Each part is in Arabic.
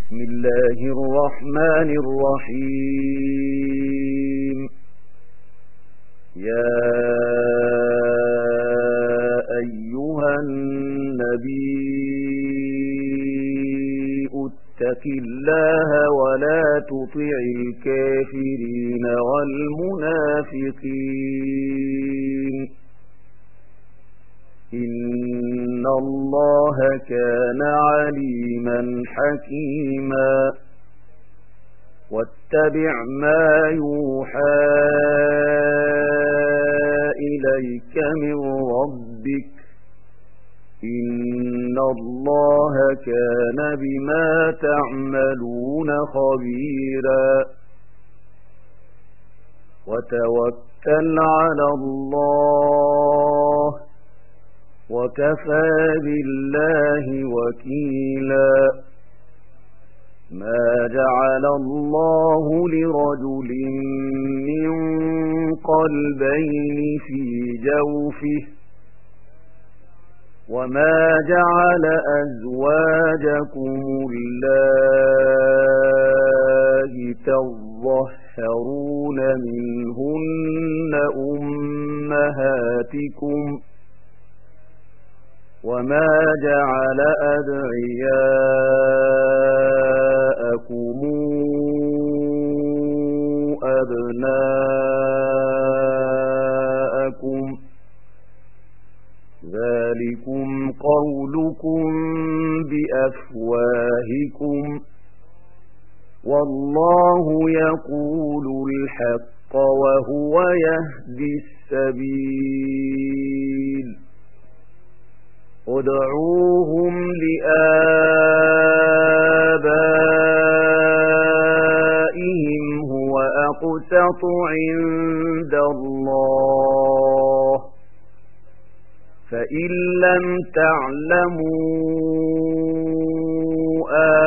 بسم الله الرحمن الرحيم يا أيها النبي اتق الله ولا تطع الكافرين والمنافقين إن الله كان عليما حكيما واتبع ما يوحى إليك من ربك إن الله كان بما تعملون خبيرا وتوكل على الله وكفى بالله وكيلا ما جعل الله لرجل من قلبين في جوفه وما جعل أزواجكم اللاتي تظاهرون منهن أمهاتكم وما جعل أدعياءكم أبناءكم ذلكم قولكم بأفواهكم والله يقول الحق وهو يهدي السبيل ادعوهم لآبائهم هو أقسط عند الله فإن لم تعلموا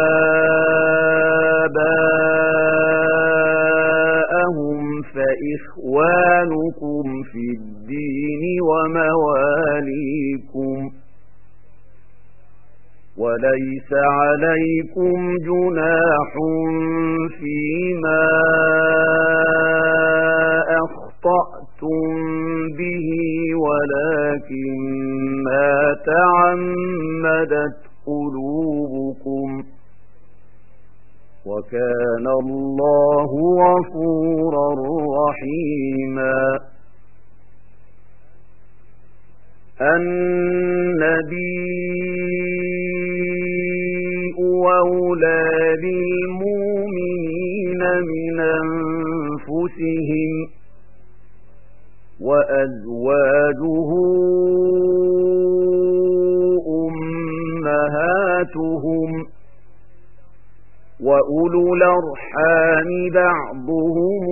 آباءهم فإخوانكم في الدين ومواليكم وليس عليكم جناح فيما أخطأتم به ولكن ما تعمدت قلوبكم وكان الله غفورا رحيما النبي أولى بالمؤمنين من أنفسهم وأزواجه أمهاتهم وأولو الأرحام بعضهم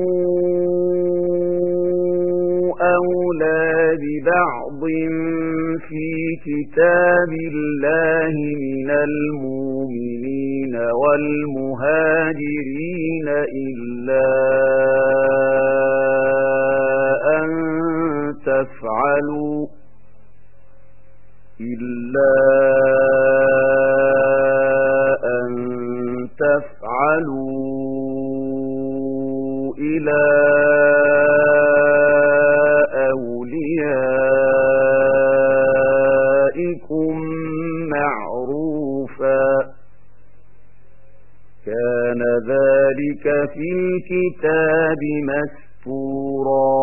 أولى ببعض في كتاب الله من المؤمنين والمهاجرين إلا أن تفعلوا إلى أوليائكم معروفا كان ذلك في الكتاب مسطورا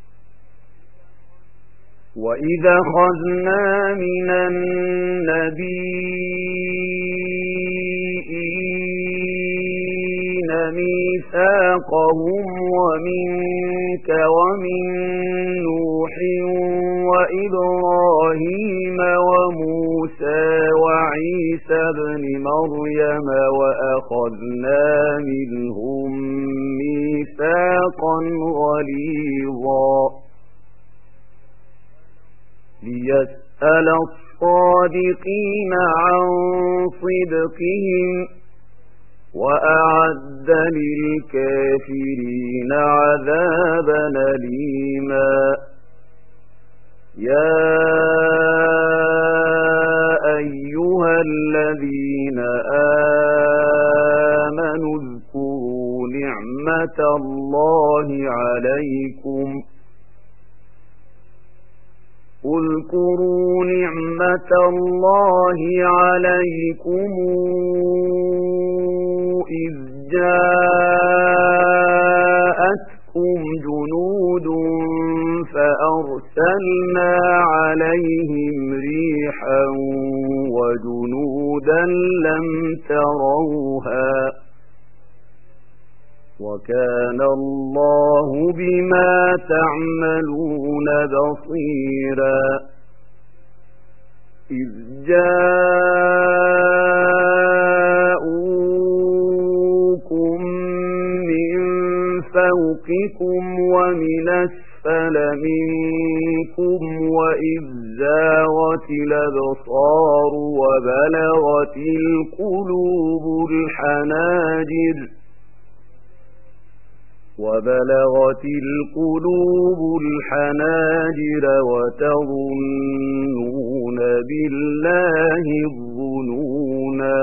وإذا أخذنا من النبيين ميثاقهم ومنك ومن نوح وإبراهيم وموسى وعيسى ابن مريم وأخذنا منهم ميثاقا غليظا ليسأل الصادقين عن صدقهم وأعد للكافرين عذابا أليما يا أيها الذين نعمة الله عليكم اذكروا نعمة الله عليكم إذ جاءتكم جنود فأرسلنا عليهم ريحا وجنودا لم تروها وكان الله بما تعملون بصيرا إذ جاءوكم من فوقكم ومن أسفل منكم وإذ زاغت الأبصار وبلغت القلوب الحناجر وتظنون بالله الظنونا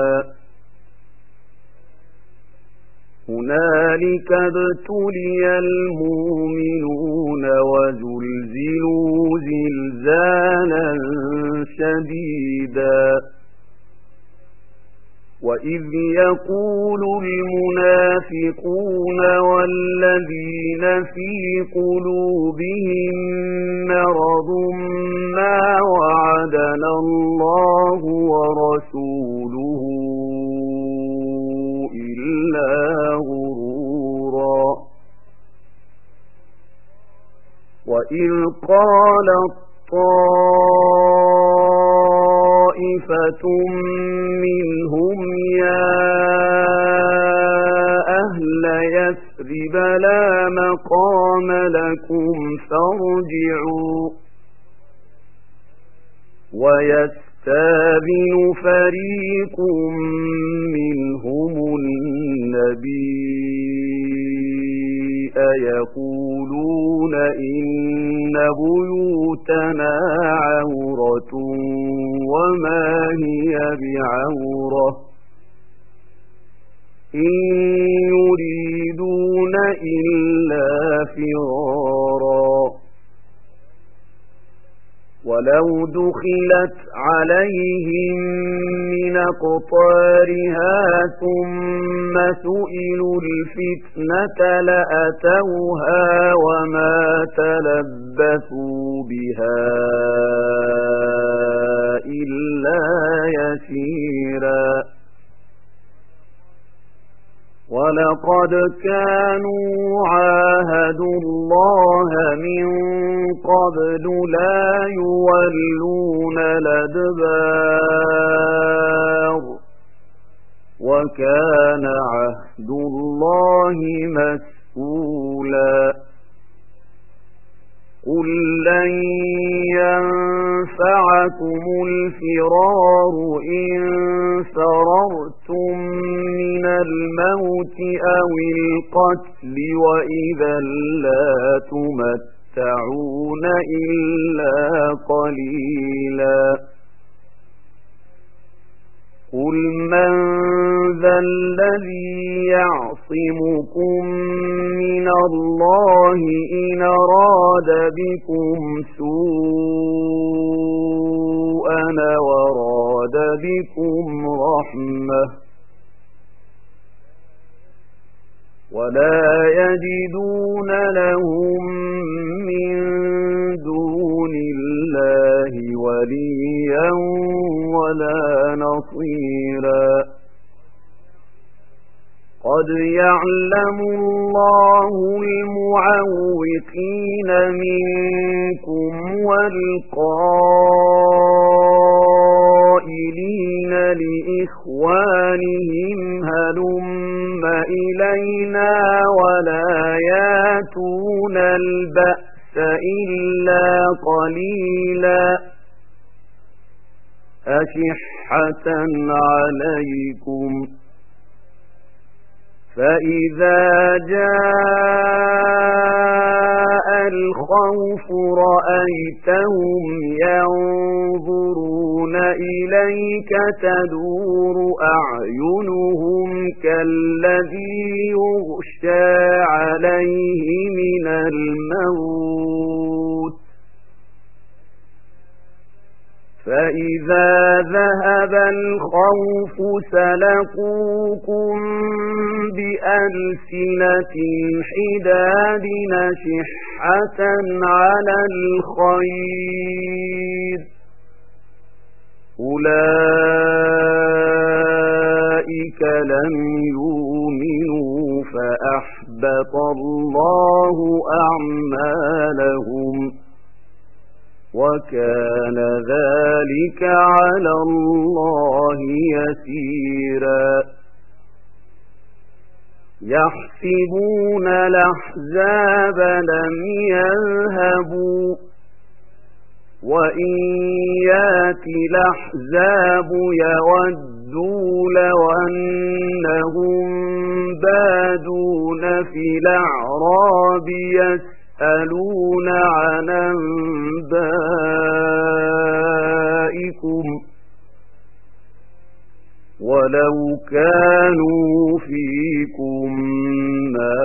هنالك ابتلي المؤمنون وزلزلوا زلزالا شديدا وإذ يقول المنافقون والذين في قلوبهم مرض ما وعدنا الله ورسوله إلا غرورا وإذ قالت طائفة منهم يا أهل يثرب لا مقام لكم فارجعوا ويستأذن فريق منهم النبي يقولون إن بيوتنا عورة وما هي بعورة إن يريدون إلا فرارا ولو دخلت عليهم من أقطارها ثم سئلوا الفتنة لأتوها وما تلبثوا بها إلا يسيرا ولقد كانوا عاهدوا الله من قبل لا يولون الأدبار وكان عهد الله مسؤولا قل لن ينفعكم الفرار إن فررتم من الموت أو القتل وإذا لا تمتعون إلا قليلا قل من ذا الذي يعصمكم من الله إن أراد بكم سوءا وراد بكم رحمة ولا يجدون لهم من دون الله وليا ولا نصيرا قد يعلم الله المعوقين منكم والقائلين لإخوانهم هلم إلينا ولا ياتون البأس إلا قليلا أشحة عليكم فإذا جاء الخوف رأيتهم ينظرون إليك تدور أعينهم كالذي يغشى عليه من الموت فإذا ذهب الخوف سلقوكم بألسنة حداد شحة على الخير أولئك لم يؤمنوا فأحبط الله أعمالهم وكان ذلك على الله يسيرا يحسبون الأحزاب لم يذهبوا وإن يأتي الأحزاب يودوا لو أنهم بادون في الأعراب يسألون عن أنبائكم ولو كانوا فيكم ما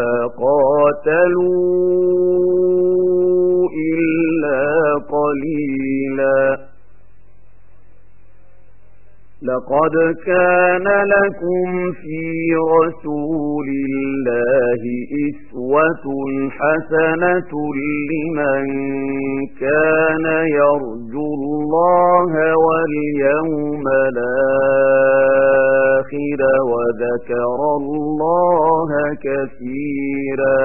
قاتلوا إلا قليلا لقد كان لكم في رسول الله أسوة حسنة لمن كان يرجو الله واليوم الآخر وذكر الله كثيرا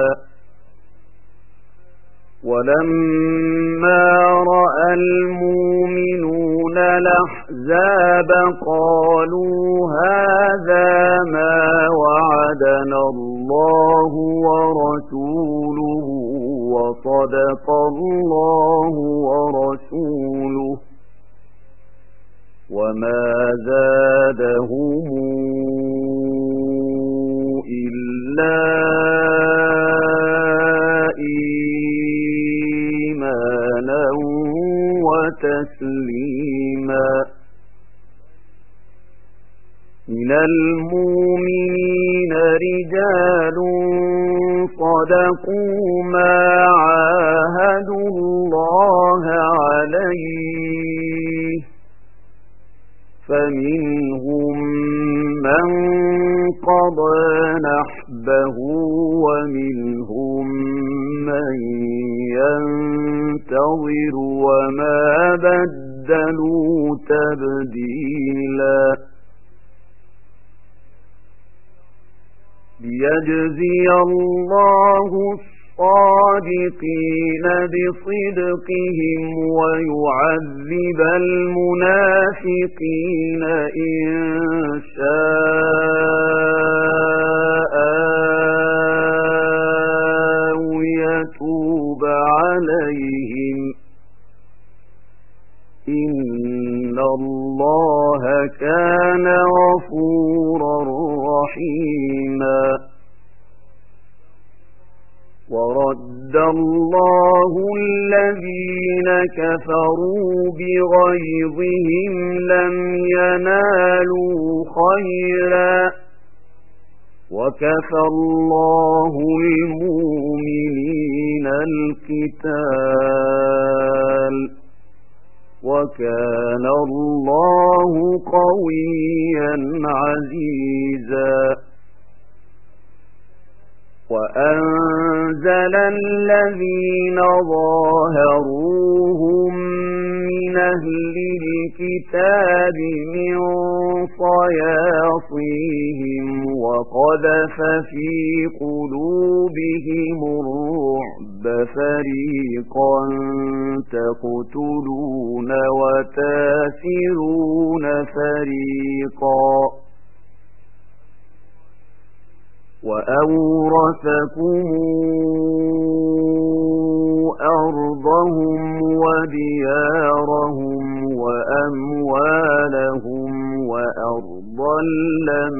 ولما رأى المؤمنون الأحزاب قالوا هذا ما وعدنا الله ورسوله وصدق الله ورسوله وما زادهم إلا إيمانا وتسليما من المؤمنين رجال صدقوا ما عاهدوا الله عليه فمنهم من قضى نحبه ومنهم من ينتظر وما بدلوا تبديلا ليجزي الله الصادقين بصدقهم ويعذب المنافقين إن شاء أو يتوب عليهم إن الله كان غفورا رحيما ورد الله الذين كفروا بغيظهم لم ينالوا خيرا وكفى الله المؤمنين القتال وكان الله قويا عزيزا وأنزل الذين ظاهروهم من أهل الكتاب من صياصيهم وقذف في قلوبهم الرعب فريقا تقتلون وتاسرون فريقا وأورثكم أرضهم وديارهم وأموالهم وأرضا لم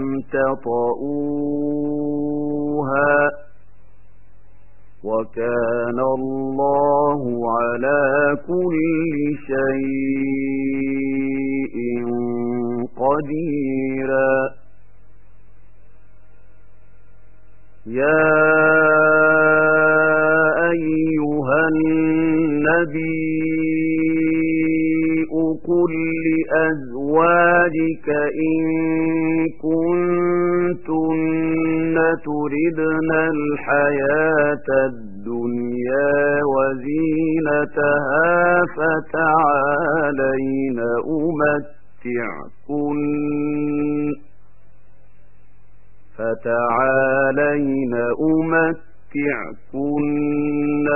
تطئوها وكان الله على كل شيء قديرا يا النبي قل لأزواجك إن كنتن تردن الحياة الدنيا وزينتها فتعالين أمتعكن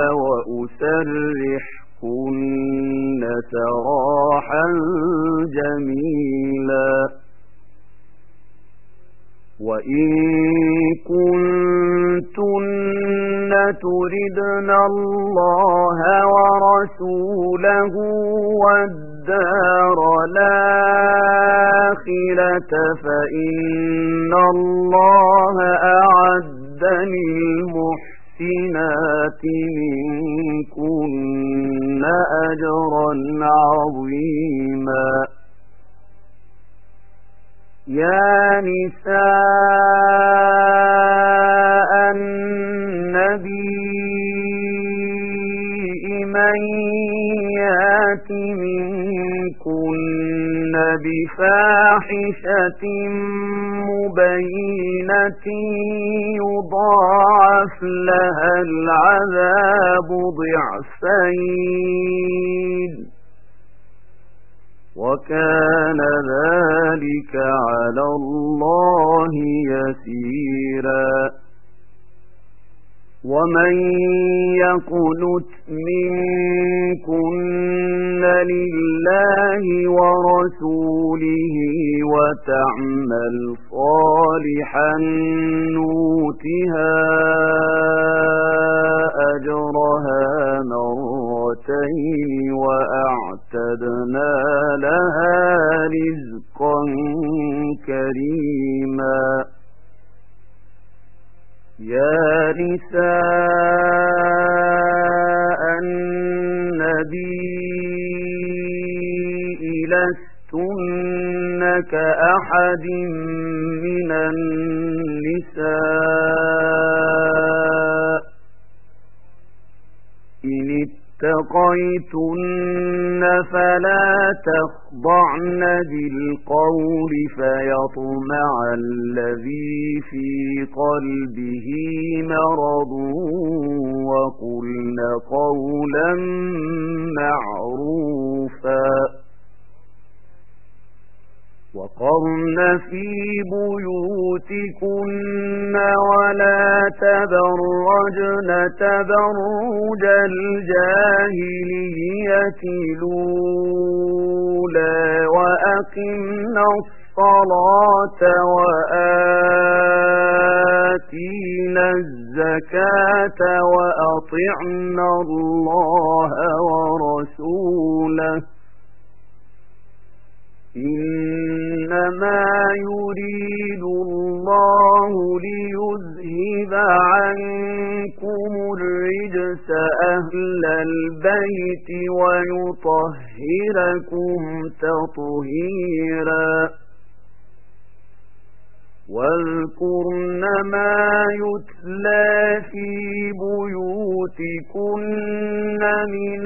وأسرحكن سراحا جميلا وإن كنتن تردن الله ورسوله والدار الآخرة فإن الله أعد للمحسنات منكن أجرا عظيما يا نساء النبي من يات منكن بفاحشة مبينة يضاعف لها العذاب ضعفين وكان ذلك على الله يسيرا ومن يقنت منكن لله ورسوله وتعمل صالحا نؤتها أجرها مرتين وأعتدنا لها رزقا كريما يا نساء النبي لستن كأحد من النساء إن اتقيتن فلا تخضعن بالقول فيطمع الذي في قلبه مرض وقلن قولا معروفا وقرن في بيوتكن ولا تبرجن تبرج الجاهلية الأولى وأقمنا الصلاة وآتينا الزكاة وأطعنا الله ورسوله إنما يريد الله ليذهب عنكم الرجس أهل البيت ويطهركم تطهيرا واذكرن ما يتلى في بيوتكن من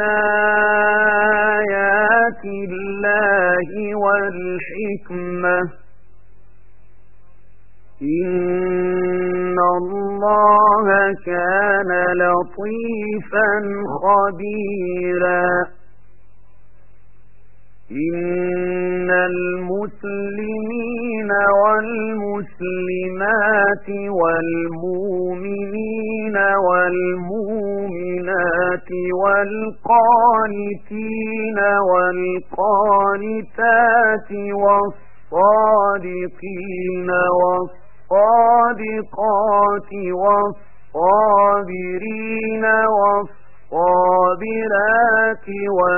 آيات الله والحكمة إن الله كان لطيفا خبيرا إن المسلمين والمسلمات والمؤمنين والمؤمنات والقانتين والقانتات والصادقين والصادقات والصابرين والصابرات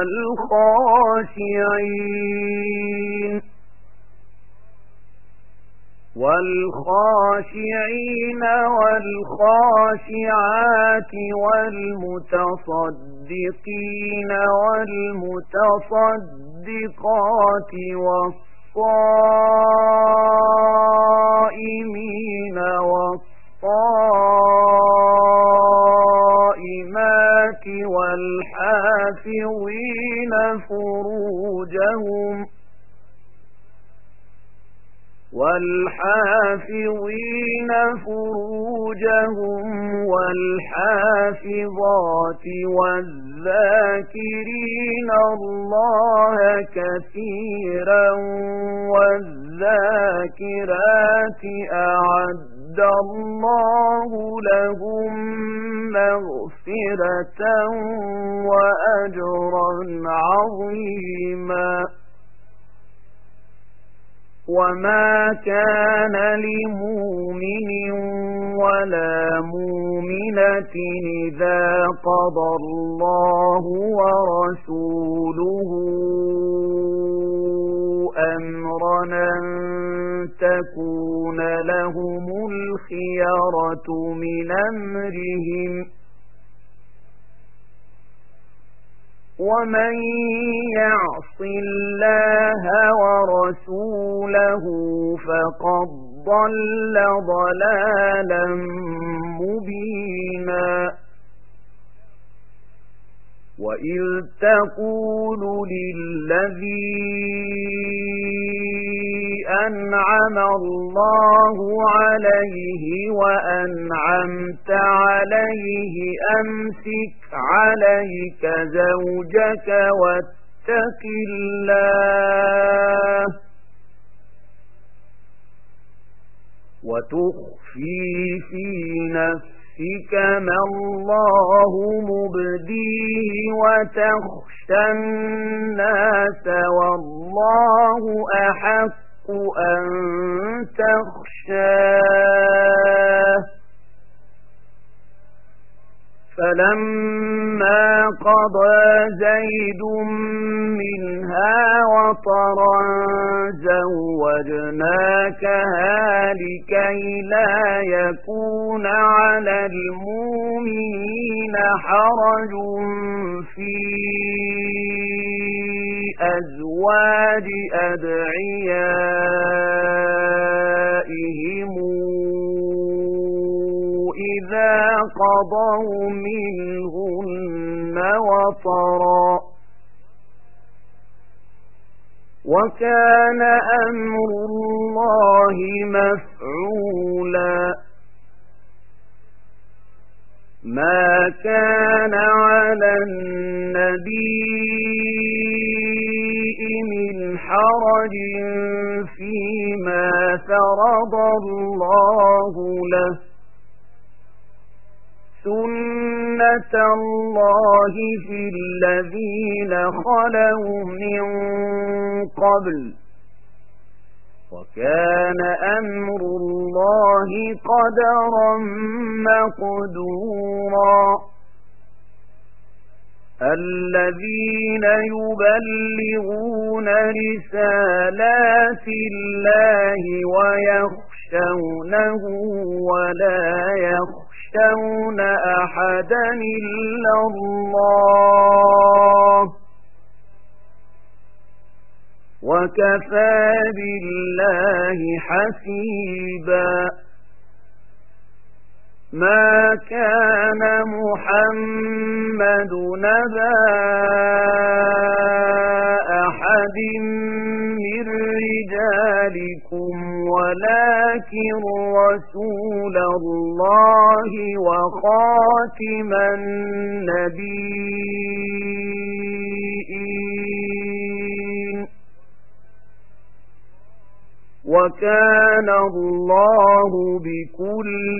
والخاشعين والخاشعات والمتصدقين والمتصدقات والصائمين والصائمات والحافظين والحافظين فروجهم والحافظات والذاكرين الله كثيرا والذاكرات أعد الله لهم مغفرة وأجرا عظيما. وما كان لمؤمن ولا مؤمنة إذا قضى الله ورسوله أمرا أن تكون لهم الخيرة من أمرهم ومن يعص الله ورسوله فقد ضل ضلالا مبينا. وإذ تقول للذي أنعم الله عليه وأنعمت عليه أمسك عليك زوجك واتق الله وتخفي في نفسك ما الله مبديه وتخشى الناس والله أحق أن تخشاه. فلما قضى زيد منها وطرا زوجناكها لكي لا يكون على المؤمنين حرج في أزواج أدعيائهم إذا قضوا منهن وطرا وكان أمر الله مفعولا. ما كان على النبي من حرج فيما فرض الله له سنة الله في الذين خلوا من قبل وكان أمر الله قدرا مقدورا. الذين يبلغون رسالات الله ويخشونه ولا يخشون أحدا إلا الله وكفى بالله حسيبا. ما كان محمد نبا أحد من رجالكم ولكن رسول الله وخاتم النبيين وكان الله بكل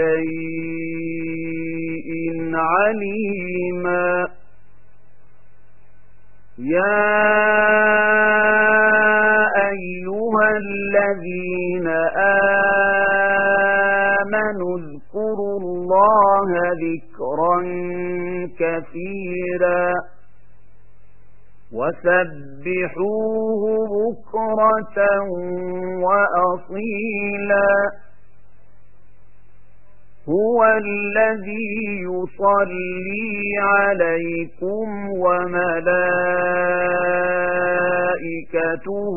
شيء عليما. يا أيها الذين آمنوا اذكروا الله ذكرا كثيرا وسبحوه بكرة وأصيلا. هو الذي يصلي عليكم وملائكته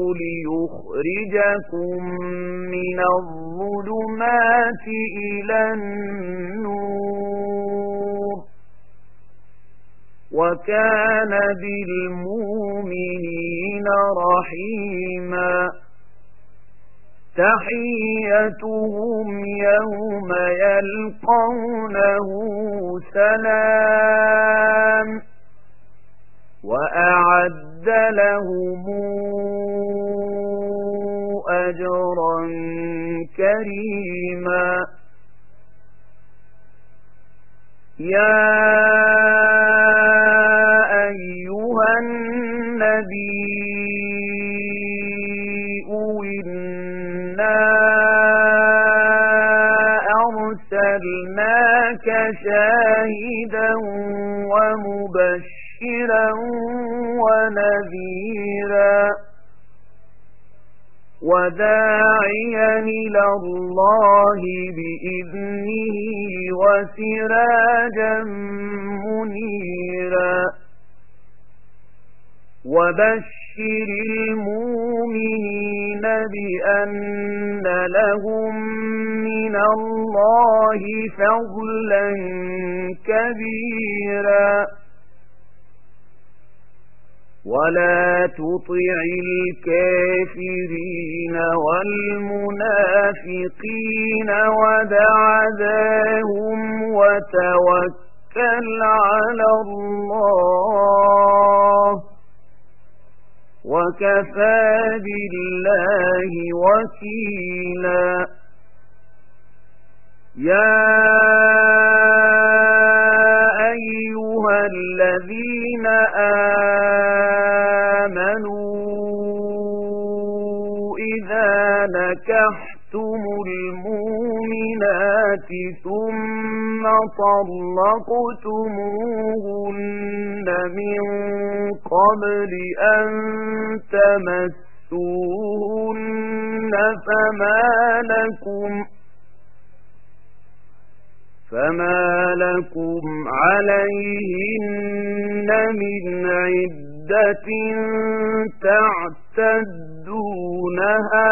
ليخرجكم من الظلمات إلى النور وكان بالمؤمنين رحيما تحيتهم يوم يلقونه سلام وأعد لهم أجرا كريما يا أيها النبي إنا أرسلناك شاهدا ومبشرا ونذيرا وداعيا إلى الله بإذنه وسراجا منيرا وبشر المؤمنين بأن لهم من الله فضلا كبيرا ولا تطع الكافرين والمنافقين ودع ذاهم وتوكل على الله وكفى بالله وكيلا يا أيها الذين آمنوا إذا نكحتم المؤمنات ثم طلقتموهن من قبل أن تمسوهن فما لكم عليهن من عدة تعتدونها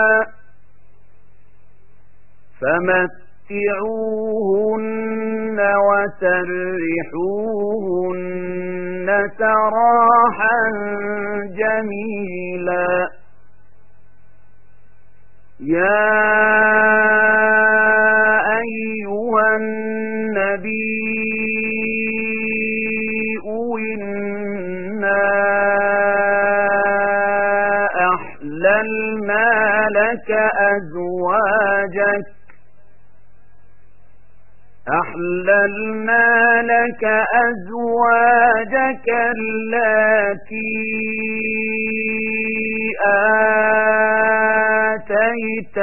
فمتعوهن وسرحوهن سراحا جميلا يا أيها النبي إنا أحللنا لك أزواجك اللاتي آتيت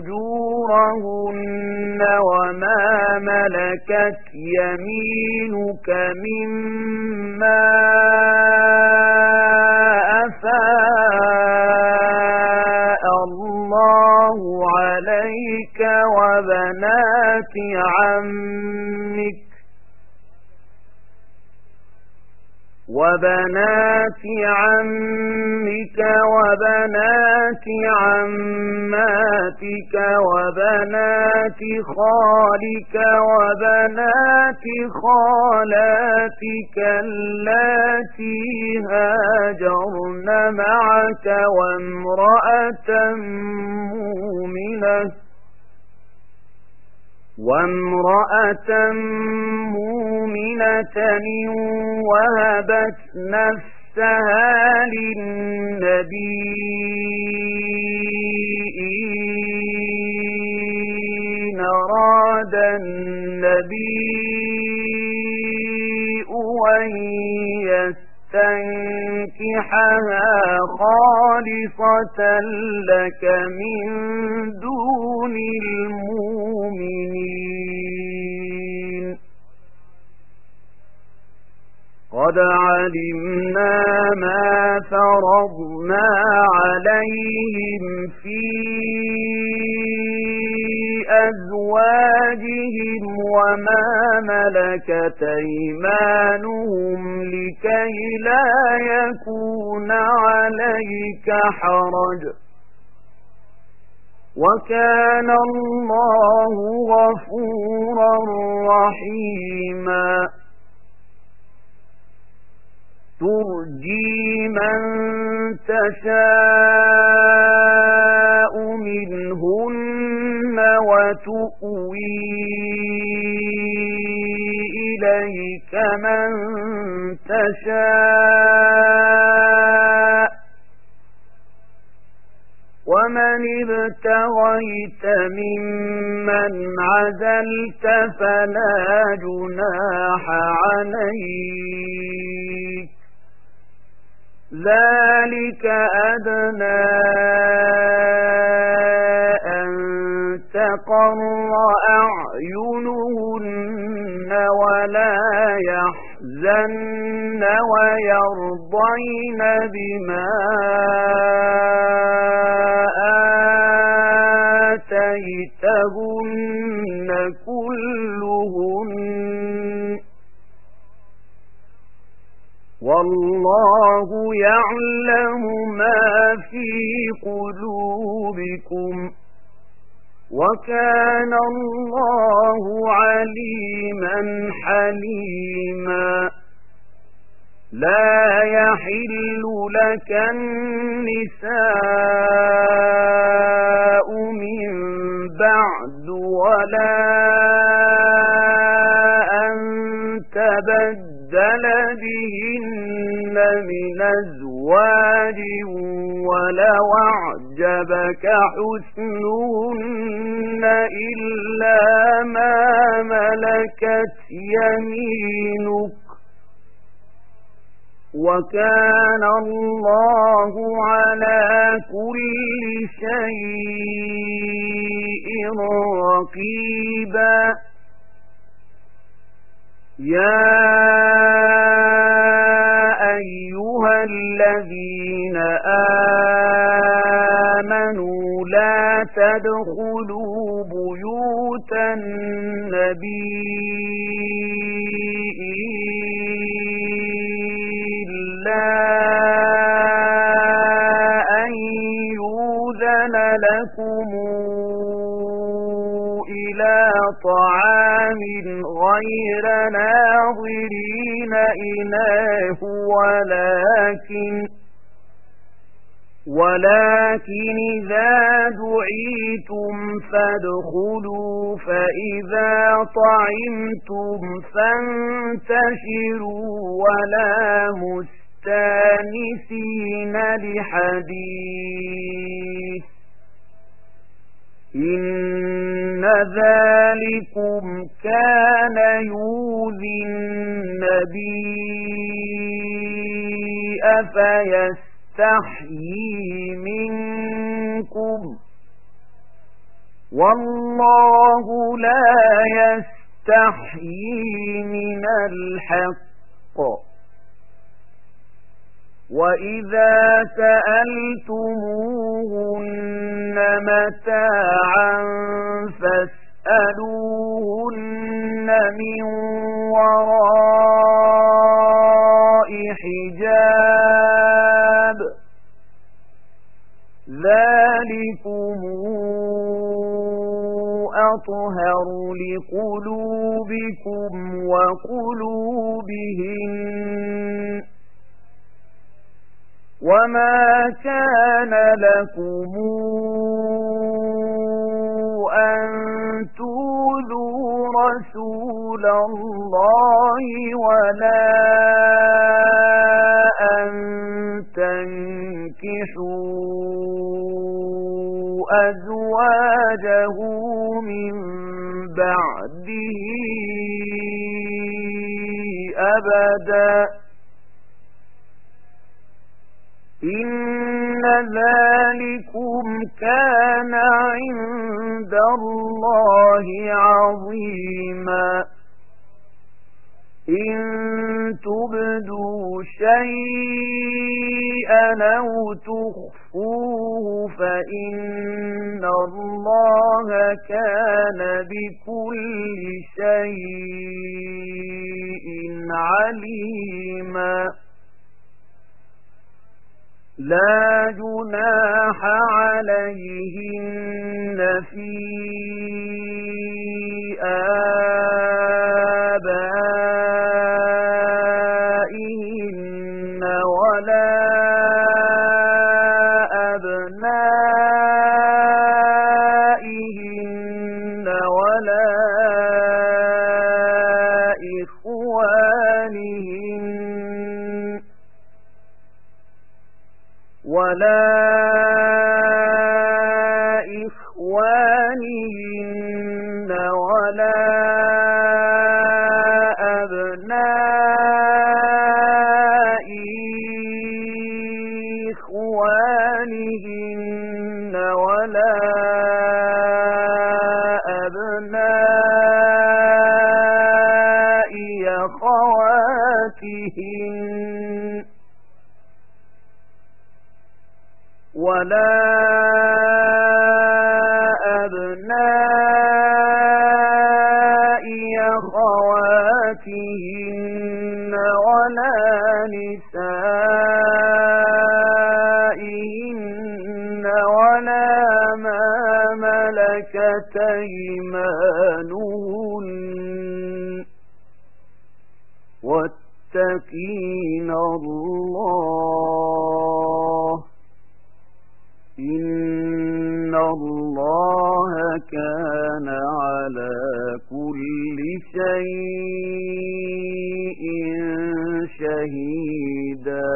أجورهن وما ملكت يمينك مما أفاء الله عليك وبنات عمك وبنات عماتك وبنات خالك وبنات خالاتك اللاتي هاجرن معك وامرأة مؤمنة وهبت نفسها للنبي إن أراد النبي أن يستنكحها خالصة لك من دون المؤمنين قد علمنا ما فرضنا عليهم في أزواجهم وما ملكت أيمانهم لكي لا يكون عليك حرج وكان الله غفورا رحيما تشاء منهن وتؤوي إليك من تشاء ومن ابتغيت ممن عزلت فلا جناح عليك ذلك أدنى أن تقر أعينهن ولا يحزن ويرضين بما آتيتهن كلهن والله يعلم ما في قلوبكم وكان الله عليما حليما لا يحل لك النساء من بعد ولا أن تبدل بهن من أزواج ولو أعجبك حسنهن إلا ما ملكت يمينك وكان الله على كل شيء رقيبا يا أيها الذين آمنوا لا تدخلوا بيوت النبي إلا أن يؤذن لكم إلى طعام غير ناظرين إناه ولكن إذا دعيتم فادخلوا فإذا طعمتم فانتشروا ولا مستانسين لحديث إن ذلكم كان يؤذي النبي فيستحيي منكم والله لا يستحيي من الحق وإذا سألتموهن متاعا فاسألوهن من وراء حجاب ذلكم أطهر لقلوبكم وقلوبهن وما كان لكم أن تؤذوا رسول الله ولا أن تنكحوا أزواجه من بعده أبدا إن ذلكم كان عند الله عظيما إن تبدوا شيئا أو تخفوه فإن الله كان بكل شيء عليما لا جناح عليهن في آبائهن ولا ولا إخوانهن ولا أبناء إخوانهن ولا أبناء أخواتهن ولا أبناء أخواتهن ولا نسائهن ولا ما ملكت أيمانهن واتقين الله إن الله كان على كل شيء شهيدا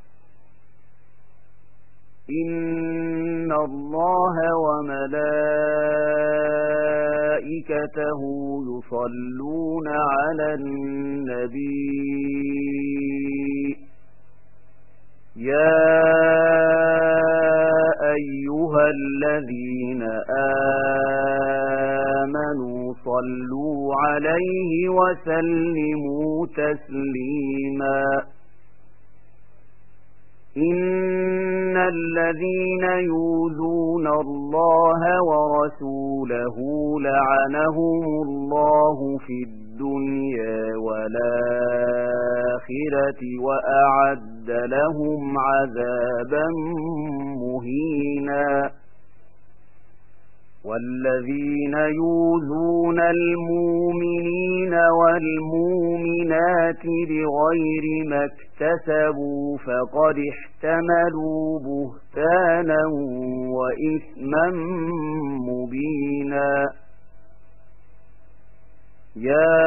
إن الله وملائكته يصلون على النبي يا أيها الذين آمنوا صلوا عليه وسلموا تسليما إن الذين يؤذون الله ورسوله لعنهم الله في الدنيا والآخرة وأعد لهم عذابا مهينا والذين يؤذون المؤمنين والمؤمنات بغير ما اكتسبوا فقد احتملوا بهتانا وإثما مبينا يا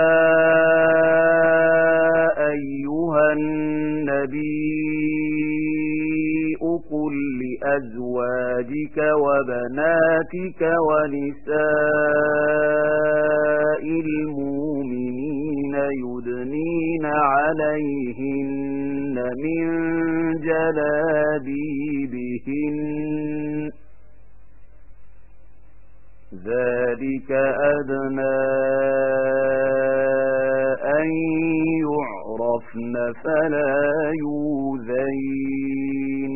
أيها النبي قل لأزواجك وبناتك ونساء المؤمنين يدنين عليهن من جلابيبهن ذلك أدنى أن يعرفن فلا يؤذين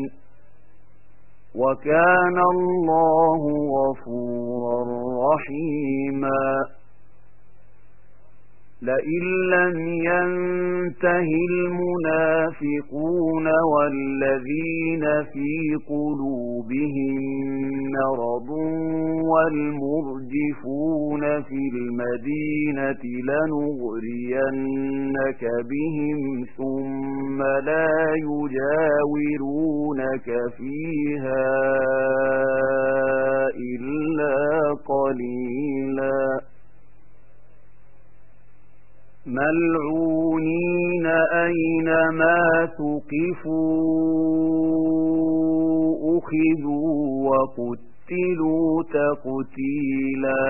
وكان الله غفورا رحيما لئن لم ينته المنافقون والذين في قلوبهم مرض والمرجفون في المدينة لنغرينك بهم ثم لا يجاورونك فيها إلا قليلا ملعونين أينما ثقفوا أخذوا وقتلوا تقتيلا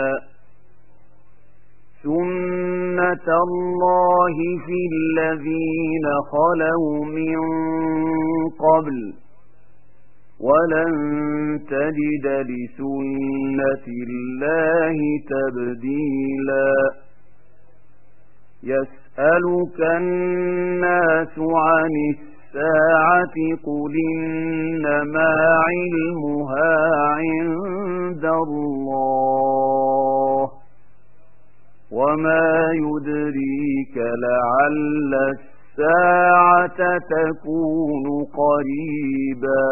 سنة الله في الذين خلوا من قبل ولن تجد لسنة الله تبديلا يسألك الناس عن الساعة قل إنما علمها عند الله وما يدريك لعل الساعة تكون قريبا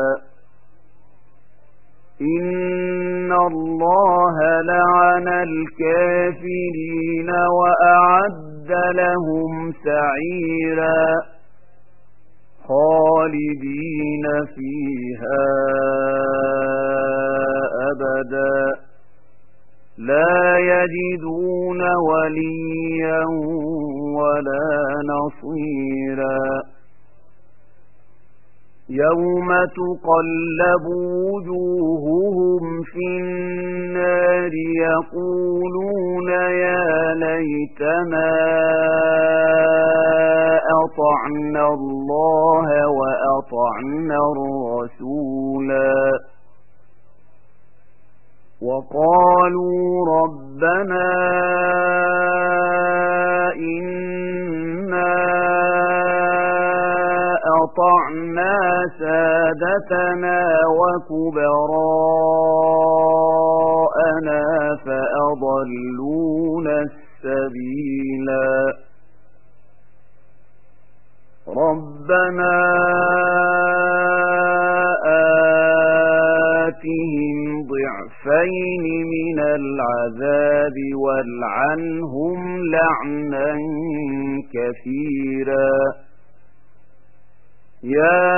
إن الله لعن الكافرين وأعد لهم سعيرا خالدين فيها أبدا لا يجدون وليا ولا نصيرا يوم تقلب وجوههم في النار يقولون يا ليتنا أطعنا الله وأطعنا الرسولا وقالوا ربنا إنا أطعنا سادتنا وكبراءنا فأضلونا السبيلا ربنا آتهم ضعفين من العذاب والعنهم لعنا كثيرا يا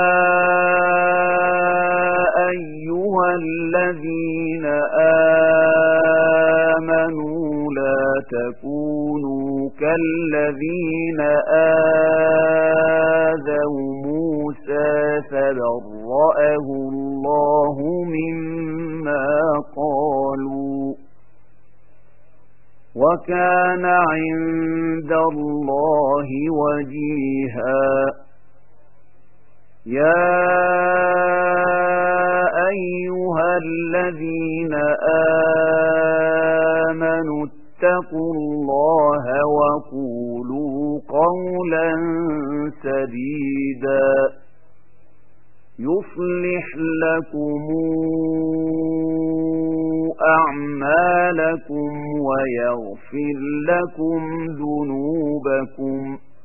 أيها الذين آمنوا لا تكونوا كالذين آذوا موسى فبرأه الله مما قالوا وكان عند الله وجيها يا أيها الذين آمنوا اتقوا الله وقولوا قولا سديدا يصلح لكم أعمالكم ويغفر لكم ذنوبكم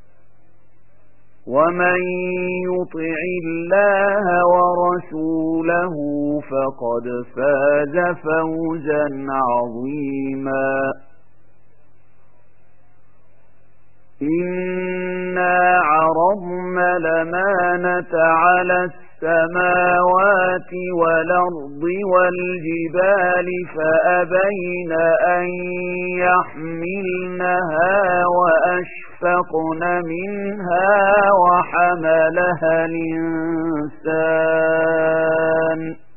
ومن يطع الله ورسوله فقد فاز فوزا عظيما إنا عرضنا الأمانة على السماوات والأرض والجبال فأبين أن يحملنها وأشفقن منها وحملها الإنسان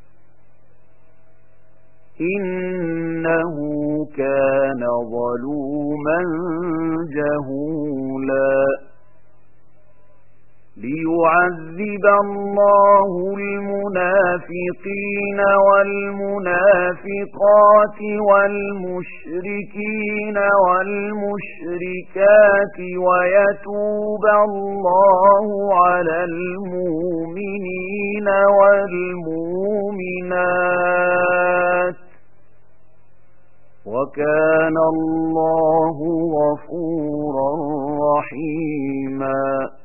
إنه كان ظلوما جهولا ليعذب الله المنافقين والمنافقات والمشركين والمشركات ويتوب الله على المؤمنين والمؤمنات وكان الله غفورا رحيما